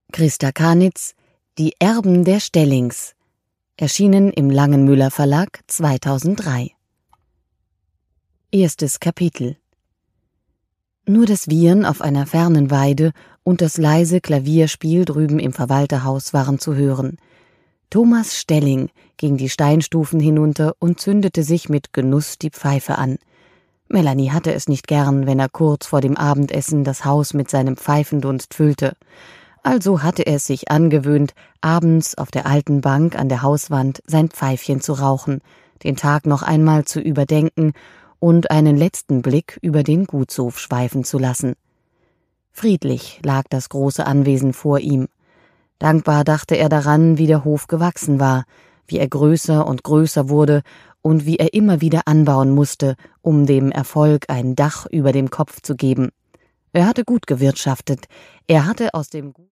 Christa Kanitz, Die Erben der Stellings, erschienen im Langenmüller Verlag 2003. Erstes Kapitel. Nur das Wiehern auf einer fernen Weide und das leise Klavierspiel drüben im Verwalterhaus waren zu hören. Thomas Stelling ging die Steinstufen hinunter und zündete sich mit Genuss die Pfeife an. Melanie hatte es nicht gern, wenn er kurz vor dem Abendessen das Haus mit seinem Pfeifendunst füllte. Also hatte er es sich angewöhnt, abends auf der alten Bank an der Hauswand sein Pfeifchen zu rauchen, den Tag noch einmal zu überdenken und einen letzten Blick über den Gutshof schweifen zu lassen. Friedlich lag das große Anwesen vor ihm. Dankbar dachte er daran, wie der Hof gewachsen war, wie er größer und größer wurde und wie er immer wieder anbauen musste, um dem Erfolg ein Dach über dem Kopf zu geben. Er hatte gut gewirtschaftet, er hatte aus dem